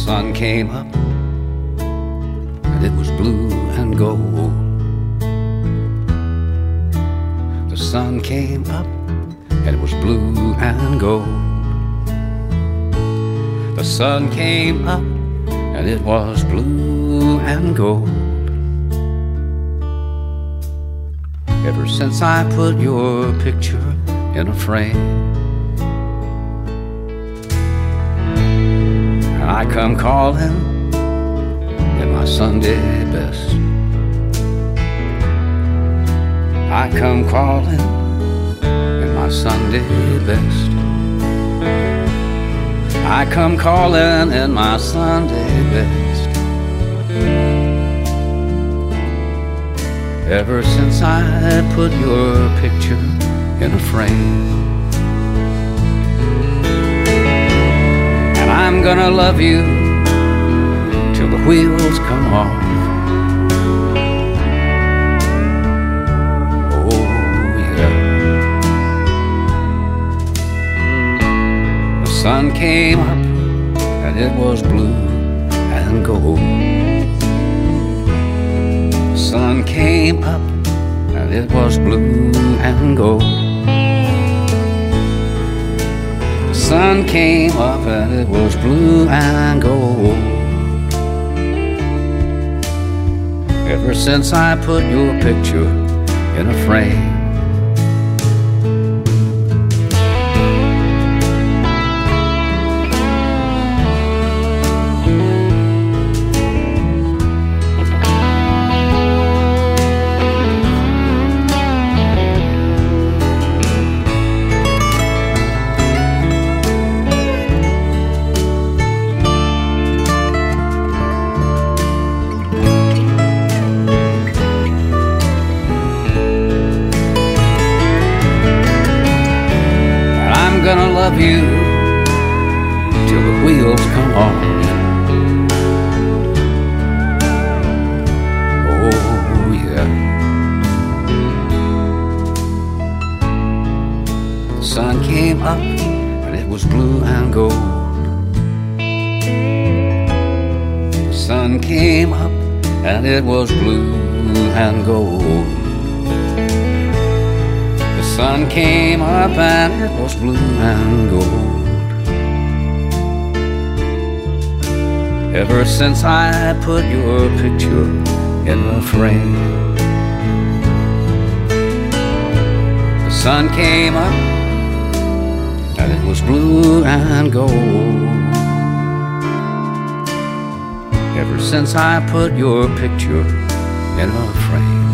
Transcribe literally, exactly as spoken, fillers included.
sun came up and it was blue and gold. The sun came up and it was blue and gold. The sun came up and it was blue and gold. Ever since I put your picture in a frame, and I come calling in my Sunday best. I come calling in my Sunday best. I come calling in my Sunday best. Ever since I put your picture in a frame, and I'm gonna love you till the wheels come off. Oh yeah. The sun came up and it was blue and gold. The sun came up and it was blue and gold. The sun came up and it was blue and gold. Ever since I put your picture in a frame, I'm gonna love you till the wheels come off. Oh yeah. The sun came up and it was blue and gold. The sun came up and it was blue and gold. The sun came up and it was blue and gold. Ever since I put your picture in a frame, the sun came up and it was blue and gold. Ever since I put your picture in a frame.